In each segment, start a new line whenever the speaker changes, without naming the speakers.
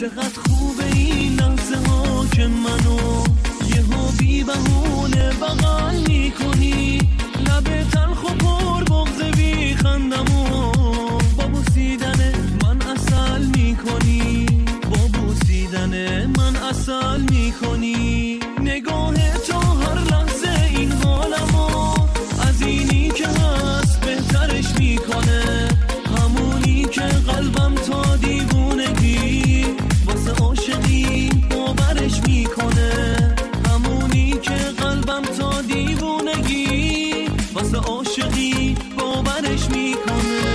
چقدر خوبه این لحظه ها که منو یهو بی بهونه بغل میکنی، لب تلخ و پر بغض بی خندمو با بوسیدن من عسل میکنی، با بوسیدن من عسل میکنی. نگاه تو هر لحظه این حالمو از اینی که هست بهترش میکنه، همونی که قلبم تا دیوونگی واسه عاشقی باورش میکنه، همونی که قلبم تا دیوونگی واسه عاشقی باورش میکنه.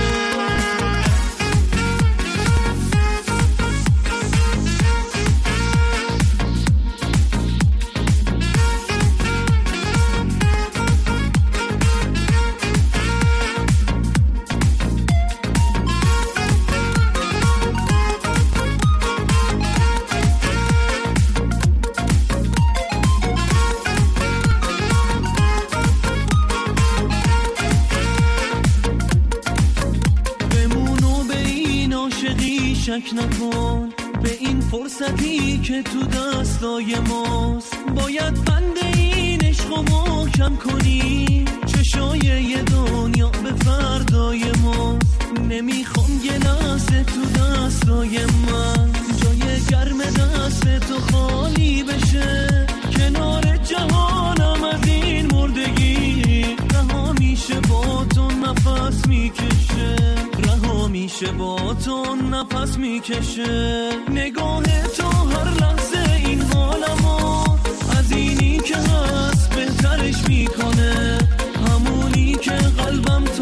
شک نکن به این فرصتی که تو دستای ماست، باید بند این عشقو محکم کنی، چشای یه دنیا به فردای ماست، نمیخوام یه لحظه تو دستای من جای گرم دست تو خالی بشه، کنار جهانم از این مردگی رها میشه با تو نفس میکشه، رها میشه با تو نفس میکشه. نگاه تو هر لحظه این حالمو از اینی که هست بهترش میکنه، همونی که قلبم